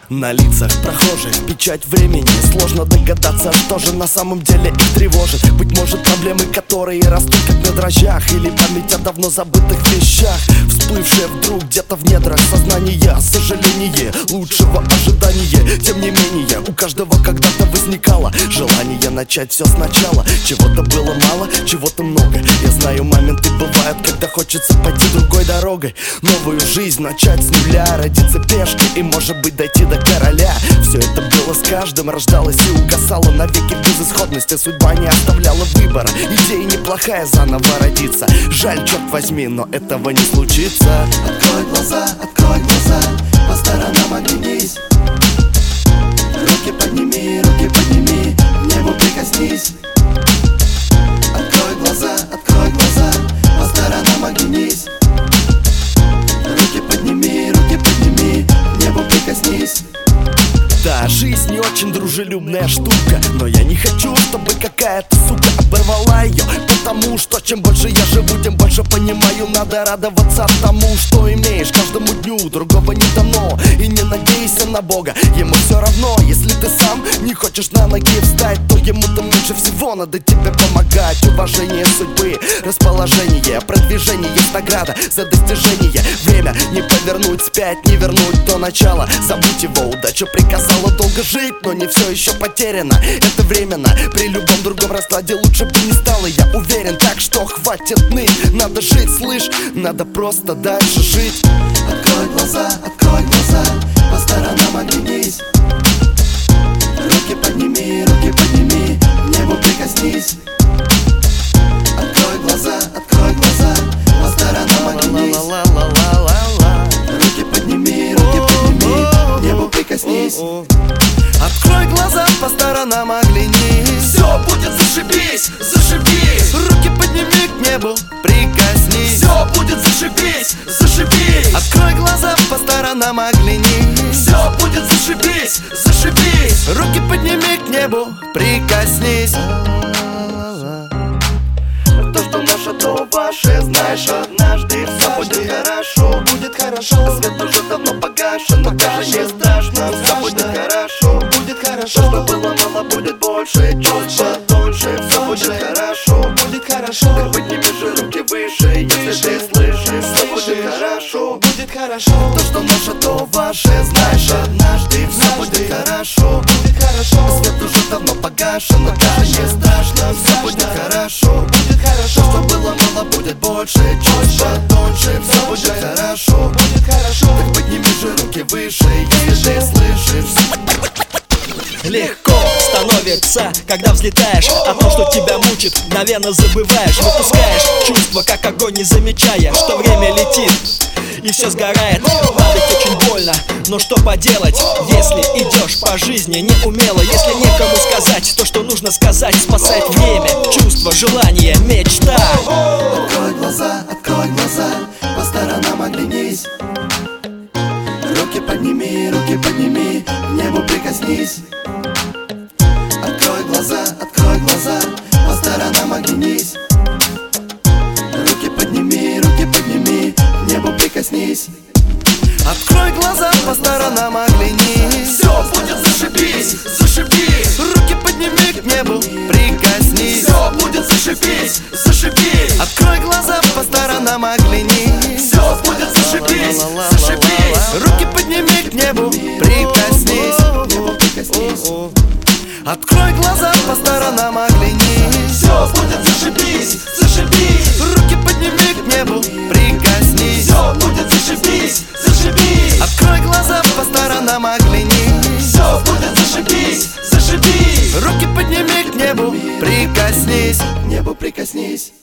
На лицах прохожих печать времени. Сложно догадаться, что же на самом деле их тревожит. Быть может, проблемы, которые растут как на дрожжах, или память о давно забытых вещах, всплывшие вдруг где-то в недрах сознания. Сожаление лучшего ожидания. Тем не менее, у каждого когда-то возникало желание начать все сначала. Чего-то было мало, чего-то много. Я знаю, моменты бывают, когда хочется пойти другой дорогой. Новую жизнь начать с нуля, родиться пешкой и, может быть, дойти до короля. Все это было с каждым, рождалось и угасало навеки в безысходности. Судьба не оставляла выбора, идея неплохая заново родиться. Жаль, черт возьми, но этого не случится. Открой глаза, по сторонам оглянись. Руки подними, к небу прикоснись. Открой глаза, по сторонам оглянись. Руки подними, к небу прикоснись. Да, жизнь не очень дружелюбная штука, но я не хочу, чтобы какая-то сука оборвала ее. Потому что чем больше я живу, тем больше понимаю, надо радоваться тому, что имеешь. Каждому дню другого не дано, и не надейся на Бога, ему все равно. Если ты сам не хочешь на ноги встать, то ему-то меньше всего надо тебе помогать. Уважение судьбы, расположение, продвижение есть награда за достижение. Время не повернуть вспять, не вернуть до начала. Забудь его, удача приказала долго жить, но не все еще потеряно. Это временно, при любом другом раскладе лучше бы не стало, я уверен. Так что хватит ныть, надо жить, слышь, надо просто дальше жить. Открой глаза, по сторонам оглянись. Руки подними, к небу прикоснись. Открой глаза, по сторонам оглянись. Руки подними, к небу прикоснись. Открой глаза, по сторонам оглянись. Все будет зашибись, зашибись. Руки подними к небу, прикоснись. Все будет зашибись, зашибись. Открой глаза, по сторонам оглянись. Все будет зашибись, зашибись. Руки подними к небу, прикоснись. То, что наше, то ваше. Знаешь, однажды все будет хорошо. Будет хорошо. Свет уже давно погашен, но даже не страшно. Все будет хорошо. Будет То, хорошо. что было мало, будет больше. Чувства тоньше, все будет хорошо. Будет хорошо. Так подними же руки выше, если ты слышишь. Все будет хорошо. Будет хорошо. То, что наше, то ваше. Знаешь, однажды все будет хорошо. Будет хорошо. Свет уже давно погашен, но даже не страшно. Все будет хорошо. Будет хорошо. То, что было мало, будет больше. Чувства тоньше, все будет хорошо. Будет хорошо. Так подними же руки выше, если ты слышишь. Легко становится, когда взлетаешь. О том, что тебя мучит, мгновенно забываешь. Выпускаешь чувства, как огонь, не замечая, что время летит и все сгорает. Падать очень больно, но что поделать, если идешь по жизни неумело. Если некому сказать то, что нужно сказать, спасает время, чувство, желание, мечта. Открой глаза, по сторонам оглянись. Руки подними, к небу прикоснись. Открой глаза, по сторонам оглянись. Руки подними, к небу прикоснись. Открой глаза, по сторонам оглянись. Все будет зашибись, зашибись. Руки подними к небу, прикоснись. Все будет зашибись, зашибись. Открой глаза, по сторонам оглянись. Все будет зашибись, зашибись. Руки подними к небу, прикоснись. К небу прикоснись. Открой глаза, по сторонам оглянись. Все будет зашибись, зашибись. Руки подними к небу, прикоснись. Все будет зашибись, зашибись. Открой глаза, по сторонам оглянись. Все будет зашибись, зашибись. Руки подними к небу, прикоснись. К небу прикоснись.